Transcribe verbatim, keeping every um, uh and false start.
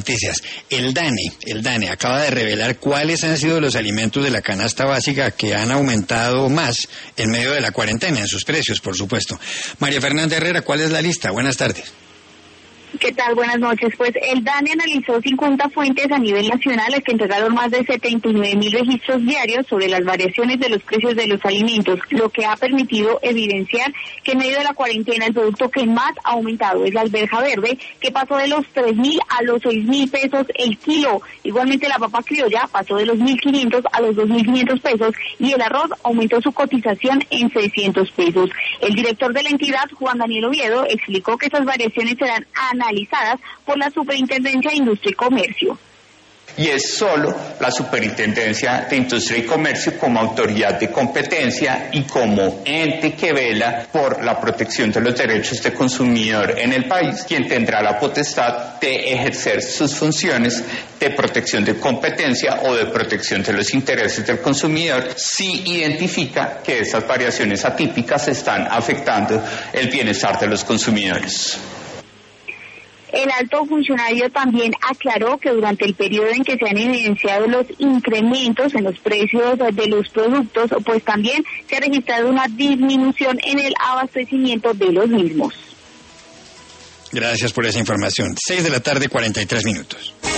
noticias. El DANE, el DANE acaba de revelar cuáles han sido los alimentos de la canasta básica que han aumentado más en medio de la cuarentena, en sus precios, por supuesto. María Fernanda Herrera, ¿cuál es la lista? Buenas tardes. ¿Qué tal? Buenas noches. Pues el DANE analizó cincuenta fuentes a nivel nacional que entregaron más de setenta y nueve mil registros diarios sobre las variaciones de los precios de los alimentos, lo que ha permitido evidenciar que en medio de la cuarentena el producto que más ha aumentado es la alberja verde, que pasó de los tres mil a los seis mil pesos el kilo. Igualmente la papa criolla pasó de los mil quinientos a los dos mil quinientos pesos y el arroz aumentó su cotización en seiscientos pesos. El director de la entidad, Juan Daniel Oviedo, explicó que esas variaciones serán analizadas por la Superintendencia de Industria y Comercio. Y es solo la Superintendencia de Industria y Comercio como autoridad de competencia y como ente que vela por la protección de los derechos de consumidor en el país, quien tendrá la potestad de ejercer sus funciones de protección de competencia o de protección de los intereses del consumidor si identifica que esas variaciones atípicas están afectando el bienestar de los consumidores. El alto funcionario también aclaró que durante el periodo en que se han evidenciado los incrementos en los precios de los productos, pues también se ha registrado una disminución en el abastecimiento de los mismos. Gracias por esa información. Seis de la tarde, cuarenta y tres minutos.